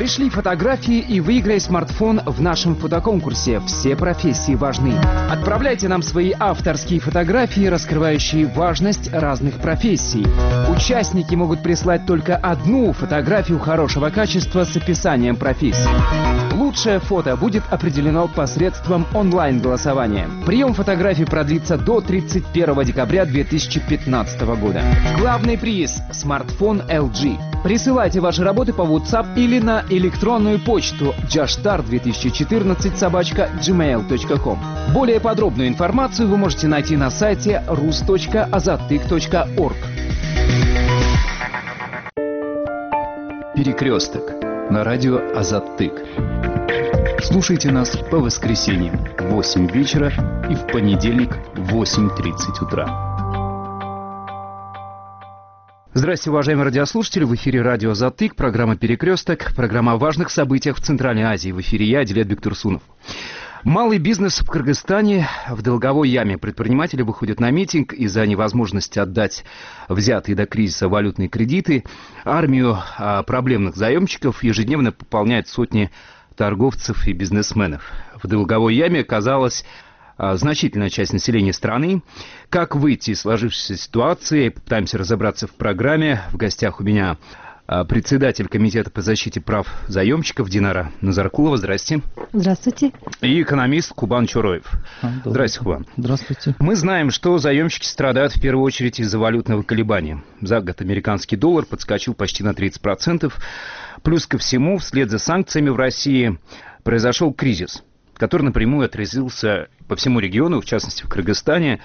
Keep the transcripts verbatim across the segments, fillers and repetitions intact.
Пришли фотографии и выиграй смартфон в нашем фотоконкурсе. Все профессии важны. Отправляйте нам свои авторские фотографии, раскрывающие важность разных профессий. Участники могут прислать только одну фотографию хорошего качества с описанием профессии. Лучшее фото будет определено посредством онлайн-голосования. Прием фотографий продлится до тридцать первого декабря две тысячи пятнадцатого года. Главный приз – смартфон эл джи. Присылайте ваши работы по WhatsApp или на электронную почту джаштар две тысячи четырнадцать собака джимейл точка ком. Более подробную информацию вы можете найти на сайте рус точка азаттык точка орг. Перекресток на радио Азаттык. Слушайте нас по воскресеньям в восемь вечера и в понедельник в восемь тридцать утра. Здравствуйте, уважаемые радиослушатели. В эфире радио Азаттык, программа «Перекресток», программа о важных событиях в Центральной Азии. В эфире я, Адилет Бектурсунов. Малый бизнес в Кыргызстане в долговой яме. Предприниматели выходят на митинг из-за невозможности отдать взятые до кризиса валютные кредиты. Армию проблемных заемщиков ежедневно пополняют сотни торговцев и бизнесменов. В долговой яме оказалась значительная часть населения страны. Как выйти из сложившейся ситуации? Попытаемся разобраться в программе. В гостях у меня председатель комитета по защите прав заемщиков Динара Назаркулова. Здрасте. Здравствуйте. И экономист Кубан Чороев. А, Здрасте, Кубан. Здравствуйте. Мы знаем, что заемщики страдают в первую очередь из-за валютного колебания. За год американский доллар подскочил почти на тридцать процентов. Плюс ко всему, вслед за санкциями в России произошел кризис, который напрямую отразился по всему региону, в частности в Кыргызстане.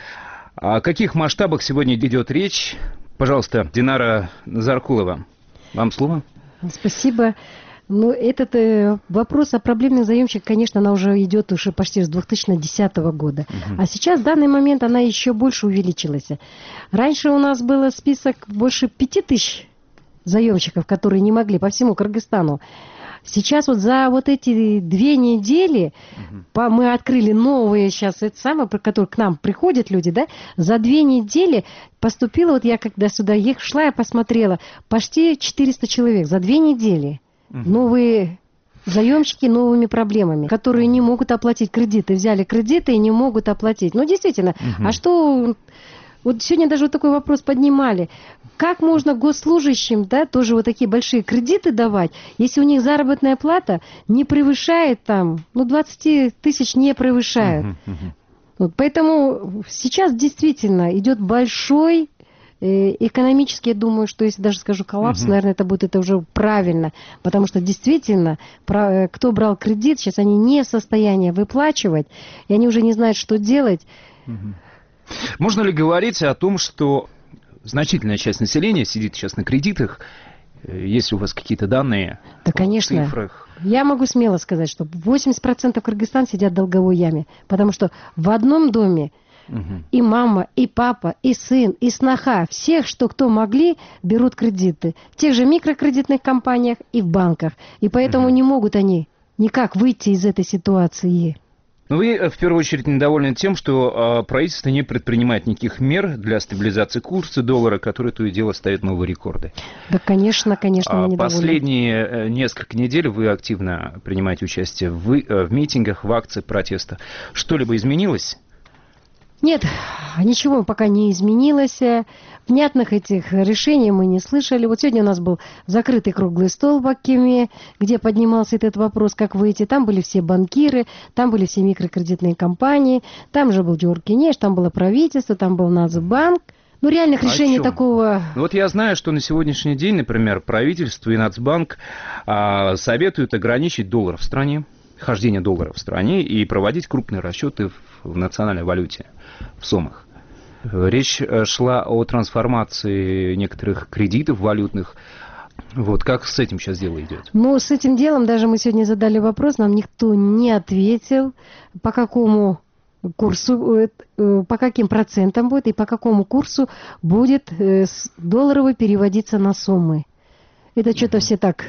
О каких масштабах сегодня идет речь? Пожалуйста, Динара Назаркулова, вам слово. Спасибо. Ну, этот э, вопрос о проблемных заемщиках, конечно, она уже идет уже почти с две тысячи десятого года. Uh-huh. А сейчас, в данный момент, она еще больше увеличилась. Раньше у нас был список больше пяти тысяч заемщиков, которые не могли по всему Кыргызстану. Сейчас вот за вот эти две недели uh-huh. по, мы открыли новые сейчас, это самое, про которые к нам приходят люди, да, за две недели поступило, вот я когда сюда ехала, шла, я посмотрела, почти четыреста человек за две недели. Uh-huh. Новые заемщики новыми проблемами, которые не могут оплатить кредиты, взяли кредиты и не могут оплатить. Ну, действительно, uh-huh. а что... Вот сегодня даже вот такой вопрос поднимали. Как можно госслужащим, да, тоже вот такие большие кредиты давать, если у них заработная плата не превышает там, ну, двадцать тысяч не превышает. Uh-huh, uh-huh. Вот, поэтому сейчас действительно идет большой э, экономический, я думаю, что если даже скажу коллапс, uh-huh. наверное, это будет это уже правильно, потому что действительно, про, кто брал кредит, сейчас они не в состоянии выплачивать, и они уже не знают, что делать. Uh-huh. Можно ли говорить о том, что значительная часть населения сидит сейчас на кредитах? Есть ли у вас какие-то данные? Да, конечно. Цифрах? Я могу смело сказать, что восемьдесят процентов Кыргызстана сидят в долговой яме. Потому что в одном доме угу. и мама, и папа, и сын, и сноха, всех, что кто могли, берут кредиты. В тех же микрокредитных компаниях и в банках. И поэтому угу. не могут они никак выйти из этой ситуации. Но вы, в первую очередь, недовольны тем, что правительство не предпринимает никаких мер для стабилизации курса доллара, который то и дело ставит новые рекорды. Да, конечно, конечно, мы недовольны. Последние несколько недель вы активно принимаете участие в, в митингах, в акциях протеста. Что-либо изменилось? Нет, ничего пока не изменилось. Внятных этих решений мы не слышали. Вот сегодня у нас был закрытый круглый стол в Акиме, где поднимался этот вопрос, как выйти. Там были все банкиры, там были все микрокредитные компании, там же был Джоркинеш, там было правительство, там был Нацбанк. Ну, реальных решений такого... Вот я знаю, что на сегодняшний день, например, правительство и Нацбанк а, советуют ограничить доллар в стране, хождение доллара в стране и проводить крупные расчеты в, в национальной валюте, в сомах. Речь шла о трансформации некоторых кредитов валютных. Вот как с этим сейчас дело идет? Ну, с этим делом даже мы сегодня задали вопрос, нам никто не ответил, по какому курсу, по каким процентам будет и по какому курсу будет долларовый переводиться на сомы. Это что-то все так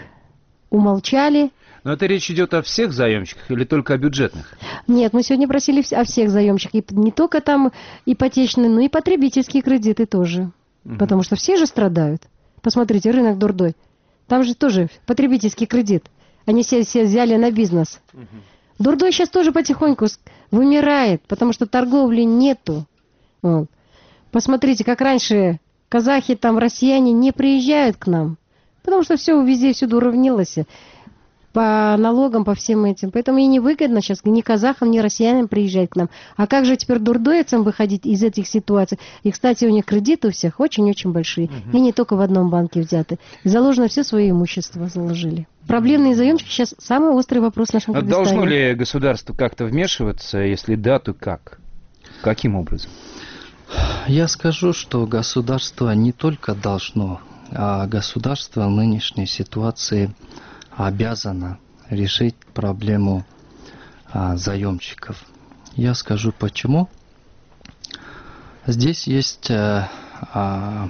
умолчали. Но это речь идет о всех заемщиках или только о бюджетных? Нет, мы сегодня просили о всех заемщиках. И не только там ипотечные, но и потребительские кредиты тоже. Угу. Потому что все же страдают. Посмотрите, рынок дурдой. Там же тоже потребительский кредит. они все, все взяли на бизнес. Угу. Дурдой сейчас тоже потихоньку вымирает, потому что торговли нету. Вот. Посмотрите, как раньше казахи, там, россияне не приезжают к нам, потому что все везде, всюду уравнилось. По налогам, по всем этим. Поэтому и невыгодно сейчас ни казахам, ни россиянам приезжать к нам. А как же теперь дурдоецам выходить из этих ситуаций? И, кстати, у них кредиты у всех очень-очень большие. Угу. И не только в одном банке взяты. Заложено все свое имущество, заложили. Проблемные заемщики сейчас самый острый вопрос в нашем Кыргызстане. Должно ли государство как-то вмешиваться? Если да, то как? Каким образом? Я скажу, что государство не только должно, а государство в нынешней ситуации обязано решить проблему а, заемщиков. Я скажу почему. Здесь есть а, а,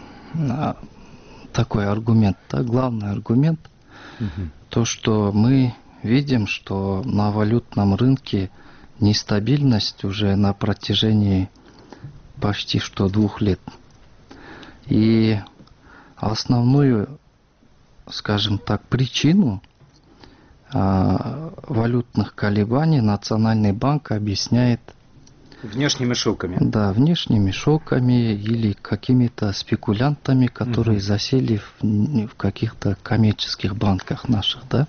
такой аргумент, да, главный аргумент, угу. то, что мы видим, что на валютном рынке нестабильность уже на протяжении почти что двух лет. И основную, скажем так, причину а, валютных колебаний Национальный банк объясняет внешними шоками. Да, внешними шоками или какими-то спекулянтами, которые угу. засели в, в каких-то коммерческих банках наших, да.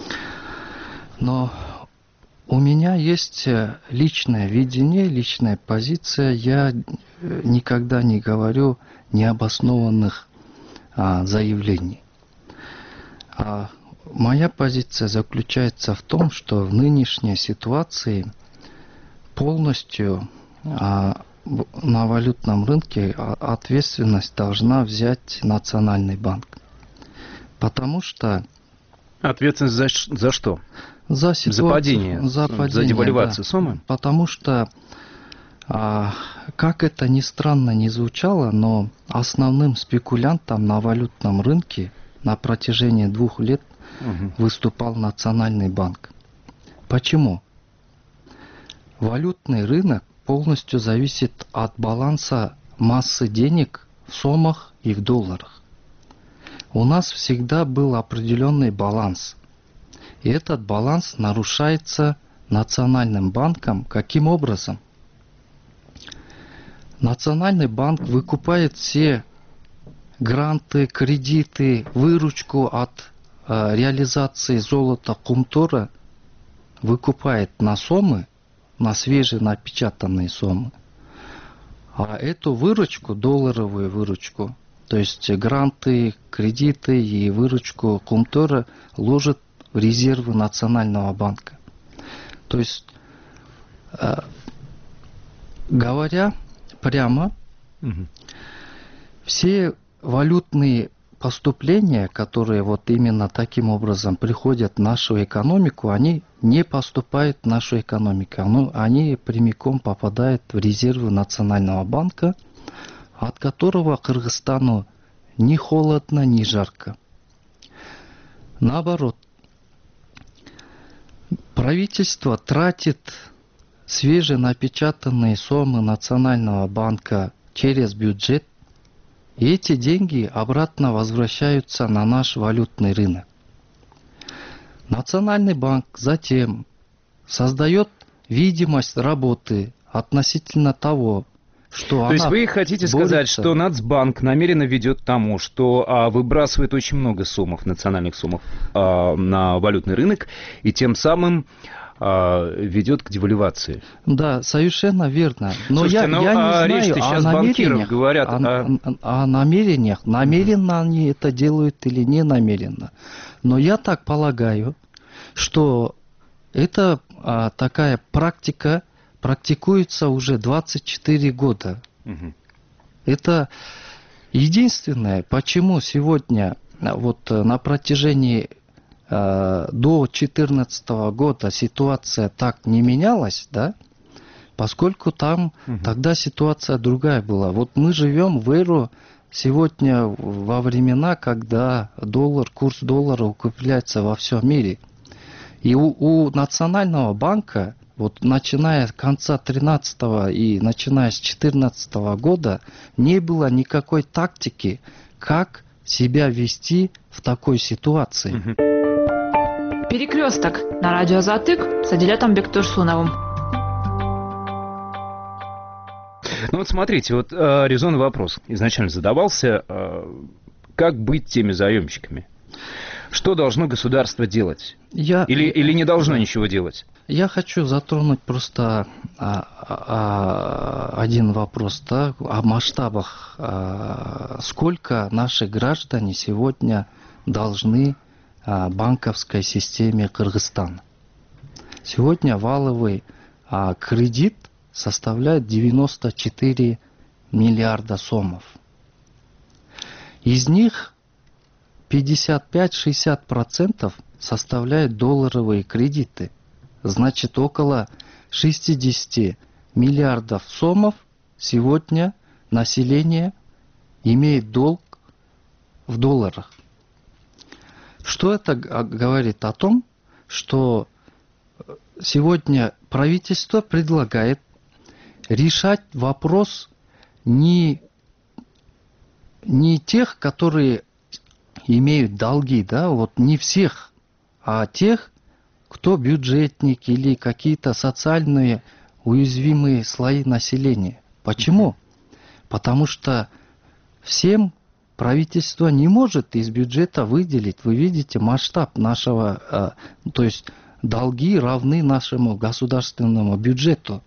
Но у меня есть личное видение, личная позиция. Я никогда не говорю необоснованных а, заявлений. А моя позиция заключается в том, что в нынешней ситуации полностью а, на валютном рынке ответственность должна взять Национальный банк. Потому что... Ответственность за, за что? За, ситуацию, за падение, за, падение, за девальвацию да. суммы? Потому что, а, как это ни странно не звучало, но основным спекулянтом на валютном рынке на протяжении двух лет угу. выступал Национальный банк. Почему? Валютный рынок полностью зависит от баланса массы денег в сомах и в долларах. У нас всегда был определенный баланс. И этот баланс нарушается Национальным банком. Каким образом? Национальный банк выкупает все гранты, кредиты, выручку от э, реализации золота Кумтора, выкупает на сомы, на свеженапечатанные сомы. А эту выручку, долларовую выручку, то есть гранты, кредиты и выручку Кумтора ложит в резервы Национального банка. То есть, э, говоря прямо, угу. все валютные поступления, которые вот именно таким образом приходят в нашу экономику, они не поступают в нашу экономику. Но они прямиком попадают в резервы Национального банка, от которого Кыргызстану ни холодно, ни жарко. Наоборот, правительство тратит свеженапечатанные суммы Национального банка через бюджет, и эти деньги обратно возвращаются на наш валютный рынок. Национальный банк затем создает видимость работы относительно того, что То она есть вы хотите борется. сказать, что Нацбанк намеренно ведет к тому, что а, выбрасывает очень много суммов, национальных суммов а, на валютный рынок, и тем самым а, ведет к девальвации? Да, совершенно верно. Но Слушайте, я, ну, я а не знаю сейчас о банкиров говорят о, о... о, о намерениях, намеренно mm-hmm. они это делают или не намеренно. Но я так полагаю, что это а, такая практика, практикуется уже двадцать четыре года. Угу. Это единственное, почему сегодня вот на протяжении э, до две тысячи четырнадцатого года ситуация так не менялась, да, поскольку там угу. тогда ситуация другая была. Вот мы живем в эру сегодня во времена, когда доллар, курс доллара укрепляется во всем мире. И у, у Национального банка вот начиная с конца тринадцатого и начиная с четырнадцатого года не было никакой тактики, как себя вести в такой ситуации. Перекресток на радио Азатык с Адилятом Бектурсуновым. Ну вот смотрите, вот э, резонный вопрос изначально задавался, э, как быть теми заемщиками? Что должно государство делать? Я... Или, или не должно ничего делать? Я хочу затронуть просто а, а, один вопрос, да, о масштабах. А, сколько наши граждане сегодня должны а, банковской системе Кыргызстана? Сегодня валовый а, кредит составляет девяносто четыре миллиарда сомов. Из них пятьдесят пять - шестьдесят процентов составляют долларовые кредиты. Значит, около шестьдесят миллиардов сомов сегодня население имеет долг в долларах. Что это говорит о том, что сегодня правительство предлагает решать вопрос не, не тех, которые имеют долги, да, вот не всех, а тех, кто бюджетник или какие-то социальные уязвимые слои населения. Почему? Потому что всем правительство не может из бюджета выделить. Вы видите масштаб нашего, то есть долги равны нашему государственному бюджету.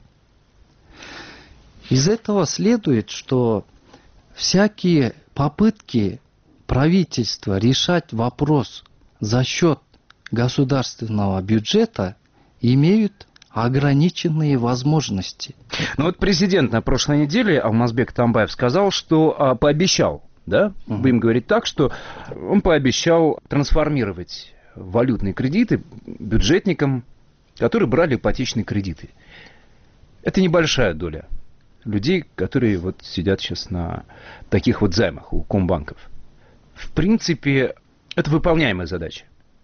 Из этого следует, что всякие попытки правительства решать вопрос за счет государственного бюджета имеют ограниченные возможности. Ну вот президент на прошлой неделе Алмазбек Атамбаев сказал, что а, пообещал, да, uh-huh. будем говорить так, что он пообещал трансформировать валютные кредиты бюджетникам, которые брали ипотечные кредиты. Это небольшая доля людей, которые вот сидят сейчас на таких вот займах у комбанков. В принципе, это выполняемая задача.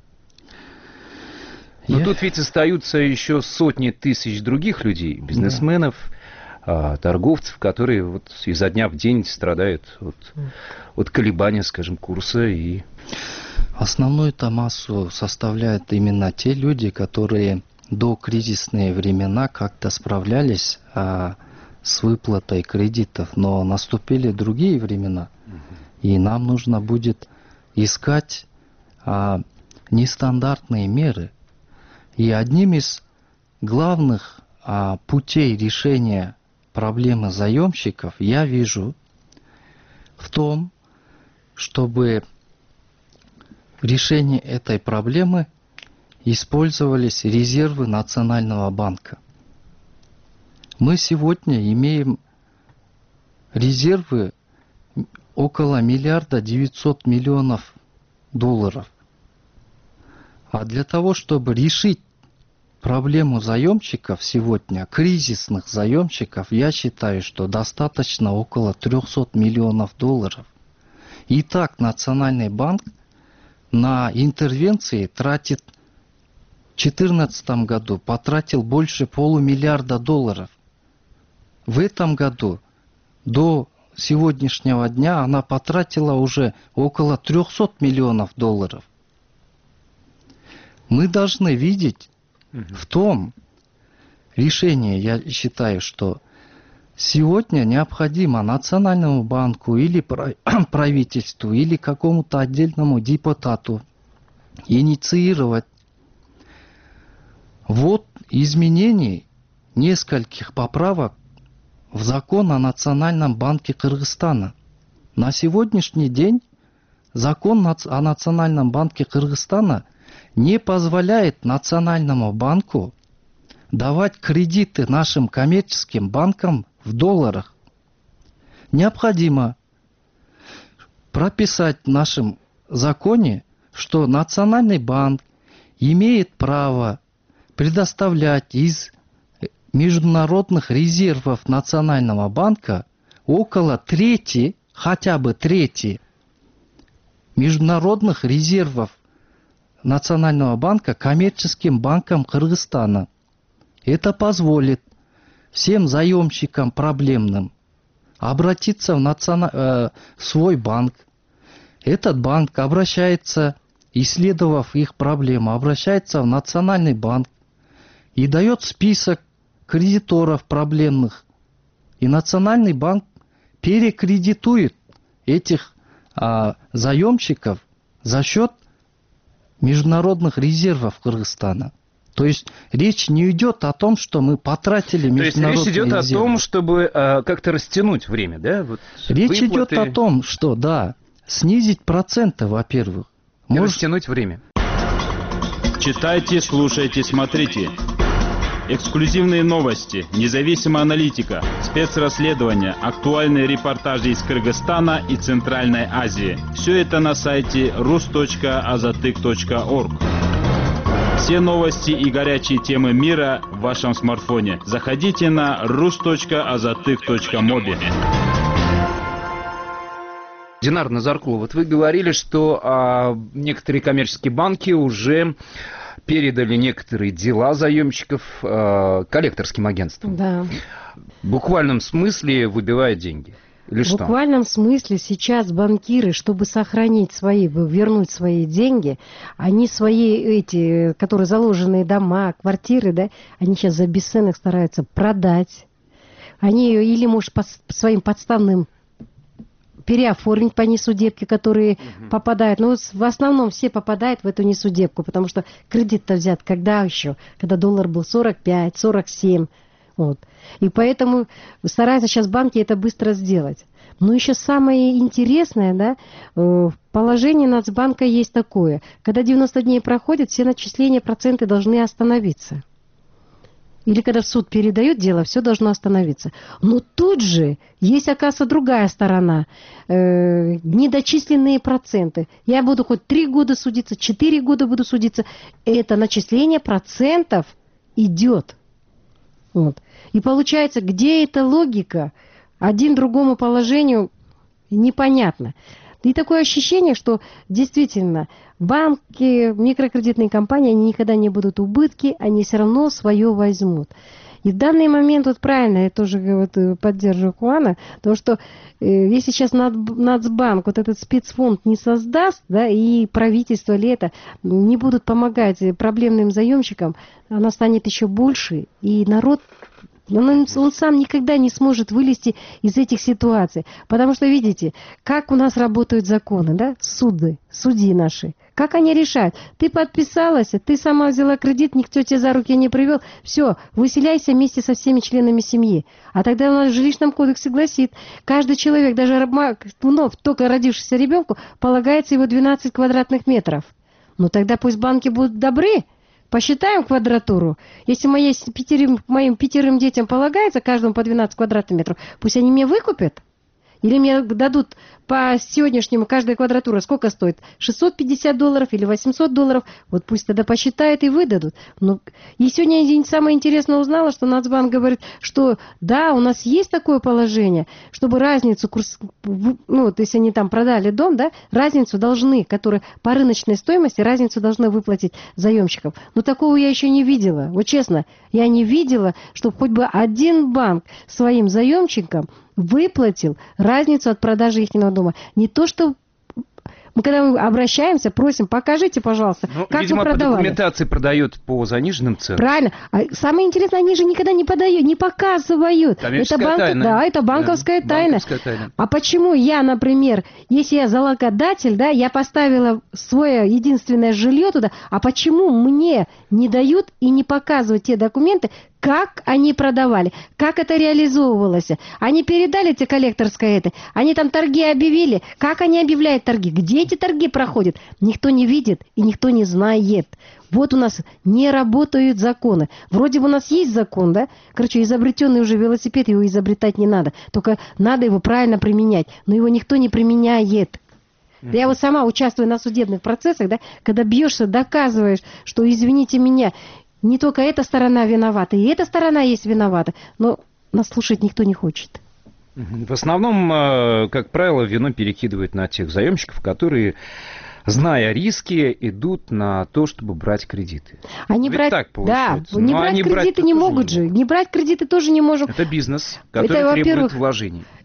Но Я... тут ведь остаются еще сотни тысяч других людей, бизнесменов, да. торговцев, которые вот изо дня в день страдают от, от колебания, скажем, курса. И... Основную-то массу составляют именно те люди, которые до кризисные времена как-то справлялись а, с выплатой кредитов, но наступили другие времена, угу. и нам нужно будет искать а, нестандартные меры. И одним из главных а, путей решения проблемы заемщиков я вижу в том, чтобы решение этой проблемы использовались резервы Национального банка. Мы сегодня имеем резервы около миллиарда девятьсот миллионов долларов. А для того, чтобы решить проблему заемщиков сегодня, кризисных заемщиков, я считаю, что достаточно около триста миллионов долларов. И так Национальный банк на интервенции тратит в две тысячи четырнадцатом году потратил больше полумиллиарда долларов. В этом году до сегодняшнего дня она потратила уже около триста миллионов долларов. Мы должны видеть угу. в том решении, я считаю, что сегодня необходимо Национальному банку или правительству, или какому-то отдельному депутату инициировать ввод изменений нескольких поправок в закон о Национальном банке Кыргызстана. На сегодняшний день закон о Национальном банке Кыргызстана не позволяет Национальному банку давать кредиты нашим коммерческим банкам в долларах. Необходимо прописать в нашем законе, что Национальный банк имеет право предоставлять из международных резервов Национального банка около трети, хотя бы трети международных резервов Национального банка коммерческим банкам Кыргызстана. Это позволит всем заемщикам проблемным обратиться в национа... э, свой банк. Этот банк обращается исследовав их проблему, обращается в Национальный банк и дает список кредиторов проблемных. И Национальный банк перекредитует этих а, заемщиков за счет международных резервов Кыргызстана. То есть речь не идет о том, что мы потратили международные резервы. То есть речь идет резервы. О том, чтобы а, как-то растянуть время, да? Вот речь выплаты... идет о том, что, да, снизить проценты, во-первых. И Может... растянуть время. Читайте, слушайте, смотрите. Эксклюзивные новости, независимая аналитика, спецрасследования, актуальные репортажи из Кыргызстана и Центральной Азии. Все это на сайте рус точка азатык точка орг. Все новости и горячие темы мира в вашем смартфоне. Заходите на рус точка азатык точка моби. Динар Назаркулов, вот вы говорили, что а, некоторые коммерческие банки уже передали некоторые дела заемщиков а, коллекторским агентствам. Да. В буквальном смысле выбивают деньги. Или в что? буквальном смысле сейчас банкиры, чтобы сохранить свои, вернуть свои деньги, они свои эти, которые заложенные дома, квартиры, да, они сейчас за бесценок стараются продать. Они или, может, по своим подставным переоформить по несудебке, которые угу. попадают. Ну, в основном все попадают в эту несудебку, потому что кредит-то взят когда еще? Когда доллар был сорок пять, сорок семь. Вот. И поэтому стараются сейчас банки это быстро сделать. Но еще самое интересное, да, в положении Нацбанка есть такое. Когда девяносто дней проходят, все начисления, проценты должны остановиться. Или когда в суд передают дело, все должно остановиться. Но тут же есть, оказывается, другая сторона. Э, недочисленные проценты. Я буду хоть три года судиться, четыре года буду судиться. Это начисление процентов идет. Вот. И получается, где эта логика? Один другому положению непонятно. И такое ощущение, что действительно банки, микрокредитные компании, они никогда не будут убытки, они все равно свое возьмут. И в данный момент, вот правильно, я тоже вот поддерживаю Куана, потому что э, если сейчас Нацбанк вот этот спецфонд не создаст, да, и правительство ли это не будут помогать проблемным заемщикам, она станет еще больше, и народ... Он, он сам никогда не сможет вылезти из этих ситуаций. Потому что, видите, как у нас работают законы, да, суды, судьи наши. Как они решают? Ты подписалась, ты сама взяла кредит, никто тебя за руки не привел. Все, выселяйся вместе со всеми членами семьи. А тогда у нас в жилищном кодексе гласит, каждый человек, даже вновь только родившийся ребенку, полагается его двенадцать квадратных метров. Ну тогда пусть банки будут добры. Посчитаем квадратуру. Если моей, пятерым, моим пятерым детям полагается, каждому по двенадцать квадратных метров, пусть они мне выкупят. Или мне дадут по сегодняшнему каждая квадратура сколько стоит? шестьсот пятьдесят долларов или восемьсот долларов? Вот пусть тогда посчитают и выдадут. Ну, и сегодня я самое интересное узнала, что Нацбанк говорит, что да, у нас есть такое положение, чтобы разницу, курс, ну вот если они там продали дом, да, разницу должны, которые по рыночной стоимости, разницу должны выплатить заемщикам. Но такого я еще не видела. Вот честно, я не видела, чтобы хоть бы один банк своим заемщикам выплатил разницу от продажи их дома. Не то, что мы когда мы обращаемся, просим, покажите, пожалуйста, ну, как видимо, вы продавали. По документации продают по заниженным ценам. Правильно. А самое интересное, они же никогда не подают, не показывают. Это банк... тайна. Да, это банковская, да, тайна. банковская тайна. А почему я, например, если я залогодатель, да, я поставила свое единственное жилье туда, а почему мне не дают и не показывают те документы, как они продавали, как это реализовывалось. Они передали тебе коллекторское это, они там торги объявили. Как они объявляют торги? Где эти торги проходят? Никто не видит и никто не знает. Вот у нас не работают законы. Вроде бы у нас есть закон, да? Короче, изобретенный уже велосипед, его изобретать не надо. Только надо его правильно применять. Но его никто не применяет. Mm-hmm. Я вот сама участвую на судебных процессах, да? Когда бьешься, доказываешь, что, извините меня, не только эта сторона виновата, и эта сторона есть виновата, но нас слушать никто не хочет. В основном, как правило, вину перекидывают на тех заемщиков, которые, зная риски, идут на то, чтобы брать кредиты. Они Ведь брать, так получается. Да, не брать кредиты не могут же. Не брать кредиты тоже не можем. Это бизнес, который это, требует вложений.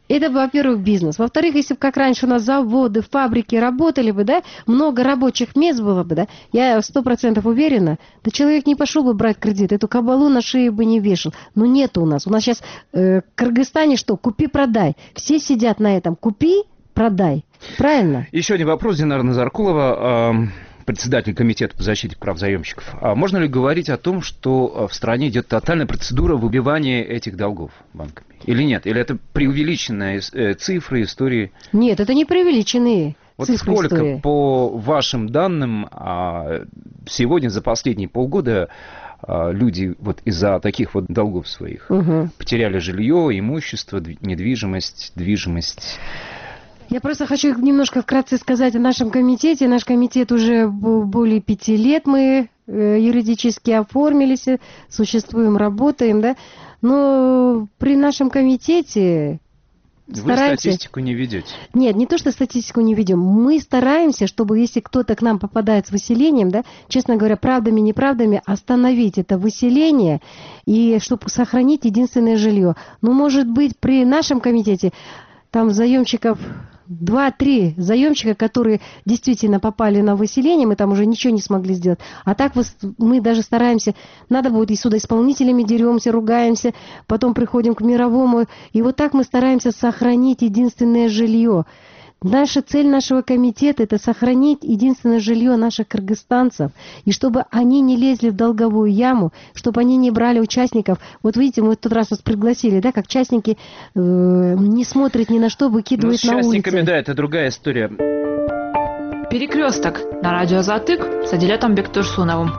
Это, во-первых, бизнес. Во-вторых, если бы как раньше у нас заводы, фабрики работали бы, да, много рабочих мест было бы, да, я сто процентов уверена, да человек не пошел бы брать кредит, эту кабалу на шее бы не вешал. Но нет у нас. У нас сейчас э, в Кыргызстане что? Купи-продай. Все сидят на этом. Купи, продай. Правильно? Еще один вопрос, Динара Назаркулова, председатель комитета по защите прав заемщиков. А можно ли говорить о том, что в стране идет тотальная процедура выбивания этих долгов банками? Или нет? Или это преувеличенные цифры, истории? Нет, это не преувеличенные вот цифры, сколько, истории. По вашим данным, сегодня за последние полгода люди вот из-за таких вот долгов своих угу. потеряли жилье, имущество, недвижимость, движимость? Я просто хочу немножко вкратце сказать о нашем комитете. Наш комитет уже более пяти лет мы юридически оформились, существуем, работаем, да. Но при нашем комитете стараемся... Вы статистику не ведете? Нет, не то, что статистику не ведем. Мы стараемся, чтобы если кто-то к нам попадает с выселением, да, честно говоря, правдами, неправдами, остановить это выселение и чтобы сохранить единственное жилье. Но, может быть, при нашем комитете там заемщиков... Два-три заемщика, которые действительно попали на выселение, мы там уже ничего не смогли сделать. А так мы даже стараемся, надо будет и судоисполнителями деремся, ругаемся, потом приходим к мировому. И вот так мы стараемся сохранить единственное жилье. Наша цель нашего комитета – это сохранить единственное жилье наших кыргызстанцев, и чтобы они не лезли в долговую яму, чтобы они не брали участников. Вот видите, мы в тот раз вас пригласили, да, как участники э, не смотрят ни на что, выкидывают ну, на улице. С участниками, да, это другая история. Перекресток на радио Затык с Адилетом Бектурсуновым.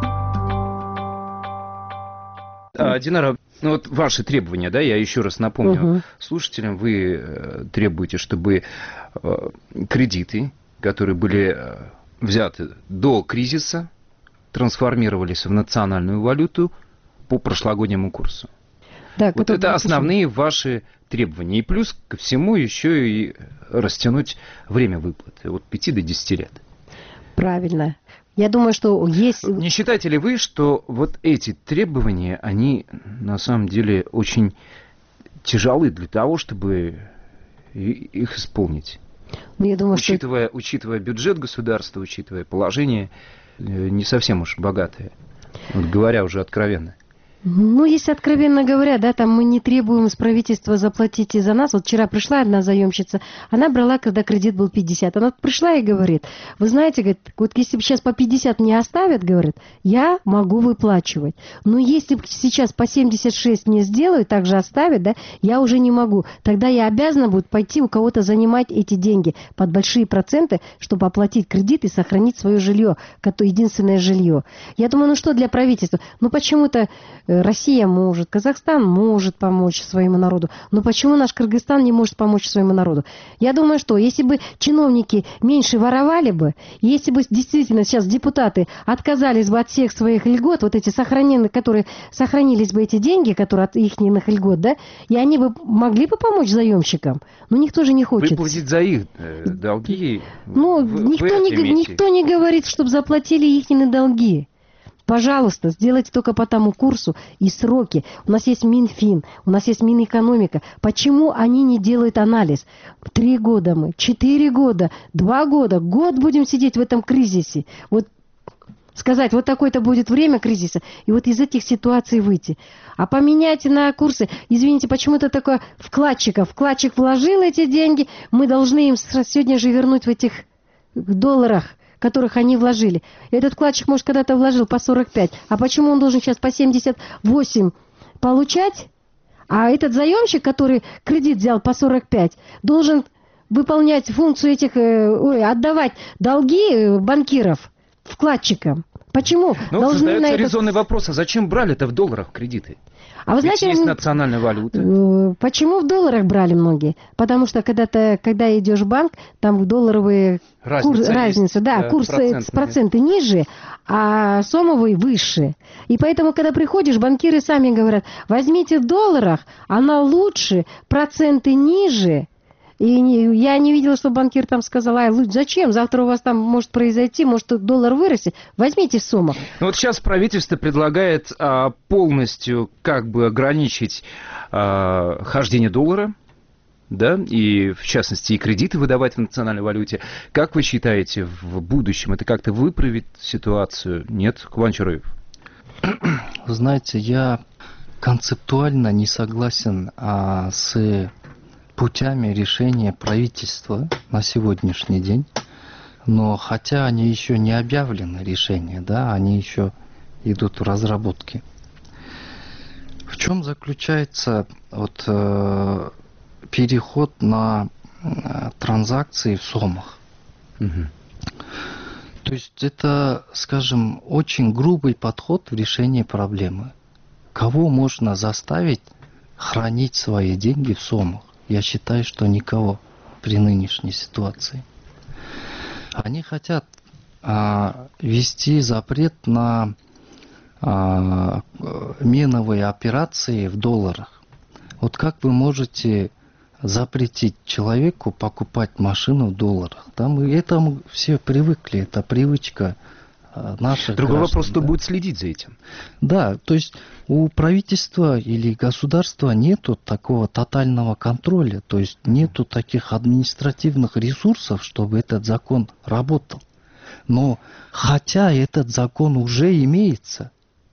А, Динара, ну вот ваши требования, да, я еще раз напомню угу. слушателям, вы э, требуете, чтобы э, кредиты, которые были э, взяты до кризиса, трансформировались в национальную валюту по прошлогоднему курсу. Да, вот это основные ваши требования. И плюс ко всему еще и растянуть время выплаты от пяти до десяти лет. Правильно. Я думаю, что есть... Не считаете ли вы, что вот эти требования, они на самом деле очень тяжелы для того, чтобы их исполнить? Ну, я думаю, учитывая, что... учитывая бюджет государства, учитывая положение не совсем уж богатое, вот говоря уже откровенно. Ну, если откровенно говоря, да, там мы не требуем с правительства заплатить и за нас. Вот вчера пришла одна заемщица, она брала, когда кредит был пятьдесят. Она пришла и говорит, вы знаете, говорит, вот если бы сейчас по пятьдесят мне оставят, говорит, я могу выплачивать. Но если бы сейчас по семьдесят шесть мне сделают, также оставят, да, я уже не могу. Тогда я обязана буду пойти у кого-то занимать эти деньги под большие проценты, чтобы оплатить кредит и сохранить свое жилье, единственное жилье. Я думаю, ну что для правительства? Ну почему-то Россия может, Казахстан может помочь своему народу. Но почему наш Кыргызстан не может помочь своему народу? Я думаю, что если бы чиновники меньше воровали бы, если бы действительно сейчас депутаты отказались бы от всех своих льгот, вот эти сохраненные, которые сохранились бы эти деньги, которые от их льгот, да, и они бы могли бы помочь заемщикам. Но никто же не хочет. Выплатить за их э, долги. Ну, вы, никто, вы не, никто не говорит, чтобы заплатили их долги. Пожалуйста, сделайте только по тому курсу и сроки. У нас есть Минфин, у нас есть Минэкономика. Почему они не делают анализ? Три года мы, четыре года, два года, год будем сидеть в этом кризисе. Вот сказать, вот такое-то будет время кризиса, и вот из этих ситуаций выйти. А поменять на курсы, извините, почему-то такое вкладчиков. Вкладчик вложил эти деньги, мы должны им сегодня же вернуть в этих долларах, которых они вложили. Этот вкладчик, может, когда-то вложил по сорок пять. А почему он должен сейчас по семьдесят восемь получать? А этот заемщик, который кредит взял по сорок пять, должен выполнять функцию этих, ой, отдавать долги банкиров вкладчикам. Почему? Ну, должны задается на это... резонный вопрос, а зачем брали-то в долларах кредиты? А вы Ведь знаете, есть национальная валюта. Почему в долларах брали многие? Потому что когда-то, когда идешь в банк, там долларовые разница, курс, разница, да, да, курс проценты ниже, а сомовый выше. И поэтому, когда приходишь, банкиры сами говорят, возьмите в долларах, она лучше, проценты ниже. И не, я не видела, что банкир там сказал, ай, зачем? Завтра у вас там может произойти, может доллар вырастет. Возьмите в сумму. Ну вот сейчас правительство предлагает а, полностью как бы ограничить а, хождение доллара да, и в частности и кредиты выдавать в национальной валюте. Как вы считаете, в будущем это как-то выправит ситуацию? Нет, Кубанчароев? Знаете, я концептуально не согласен а, с путями решения правительства на сегодняшний день. Но хотя они еще не объявлены, решения, да, они еще идут в разработке. В чем заключается вот, э, переход на э, транзакции в сомах? Угу. То есть это, скажем, очень грубый подход в решении проблемы. Кого можно заставить хранить свои деньги в сомах? Я считаю, что никого при нынешней ситуации. Они хотят а, ввести запрет на а, меновые операции в долларах. Вот как вы можете запретить человеку покупать машину в долларах? Там и этому все привыкли, это привычка а, наших Другой граждан, вопрос, кто да? будет следить за этим? Да, то есть у правительства или государства нету такого тотального контроля, то есть нету таких административных ресурсов, чтобы этот закон работал. Но хотя этот закон уже имеется,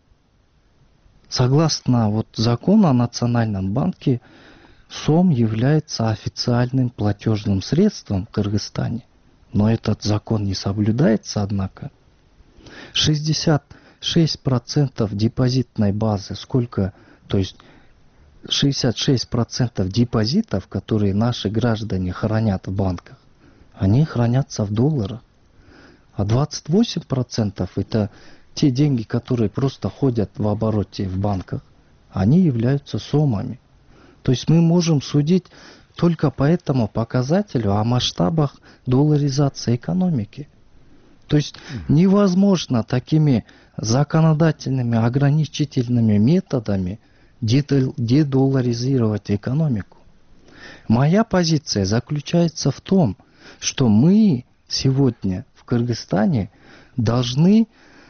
согласно вот закону о Национальном банке, сом является официальным платежным средством в Кыргызстане. Но этот закон не соблюдается, однако. шестьдесят шесть процентов депозитной базы, сколько, то есть шестьдесят шесть процентов депозитов, которые наши граждане хранят в банках, они хранятся в долларах. А двадцать восемь процентов это те деньги, которые просто ходят в обороте в банках, они являются сомами. То есть мы можем судить только по этому показателю о масштабах долларизации экономики. То есть невозможно такими законодательными ограничительными методами дедолларизировать экономику. Моя позиция заключается в том, что мы сегодня в Кыргызстане должны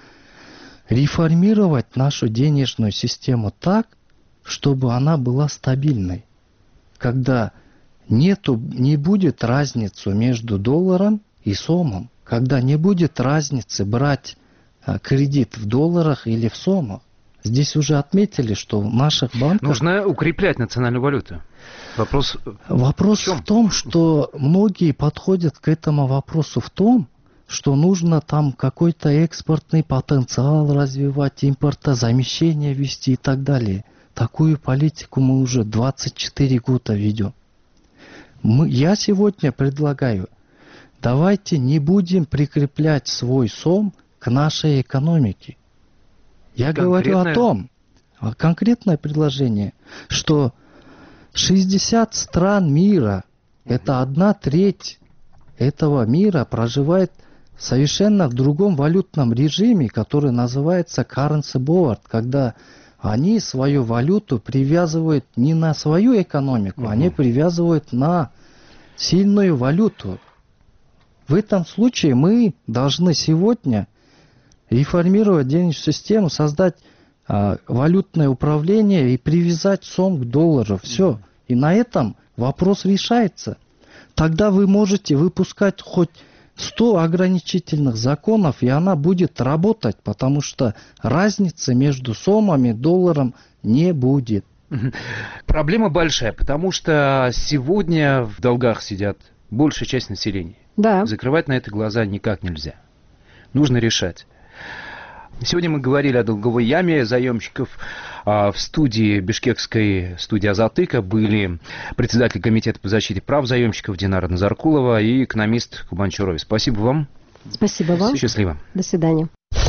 реформировать нашу денежную систему так, чтобы она была стабильной. Когда нету, не будет разницы между долларом и сомом, когда не будет разницы брать а, кредит в долларах или в сомах. Здесь уже отметили, что в наших банках... Нужно укреплять национальную валюту. Вопрос, Вопрос в, в том, что многие подходят к этому вопросу в том, что нужно там какой-то экспортный потенциал развивать, импортозамещение вести и так далее. Такую политику мы уже двадцать четыре года ведем. Мы, я сегодня предлагаю, давайте не будем прикреплять свой сом к нашей экономике. Я говорю о том, конкретное предложение, что шестьдесят стран мира, это одна треть этого мира проживает совершенно в другом валютном режиме, который называется currency board, когда они свою валюту привязывают не на свою экономику, угу. они привязывают на сильную валюту. В этом случае мы должны сегодня реформировать денежную систему, создать а, валютное управление и привязать сом к доллару. Все. И на этом вопрос решается. Тогда вы можете выпускать хоть сто ограничительных законов, и она будет работать, потому что разницы между сомом и долларом не будет. Проблема большая, потому что сегодня в долгах сидят большая часть населения. Да. Закрывать на это глаза никак нельзя. Нужно решать. Сегодня мы говорили о долговой яме заемщиков. В студии бишкекской студии «Азатыка» были председатель комитета по защите прав заемщиков Динара Назаркулова и экономист Кубанчароев. Спасибо вам. Спасибо вам. Счастливо. До свидания.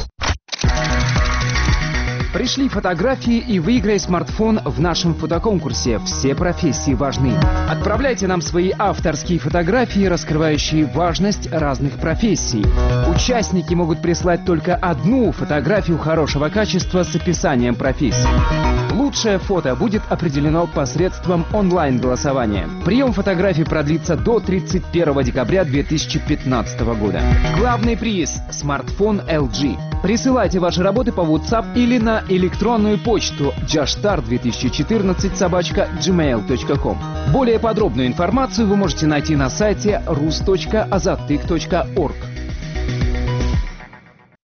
Пришли фотографии и выиграй смартфон в нашем фотоконкурсе. Все профессии важны. Отправляйте нам свои авторские фотографии, раскрывающие важность разных профессий. Участники могут прислать только одну фотографию хорошего качества с описанием профессии. Лучшее фото будет определено посредством онлайн-голосования. Прием фотографий продлится до тридцать первого декабря две тысячи пятнадцатого года. Главный приз – смартфон эл джи. Присылайте ваши работы по WhatsApp или на электронную почту джаштар две тысячи четырнадцать собака джимейл точка ком. Более подробную информацию вы можете найти на сайте рус точка азаттык точка орг.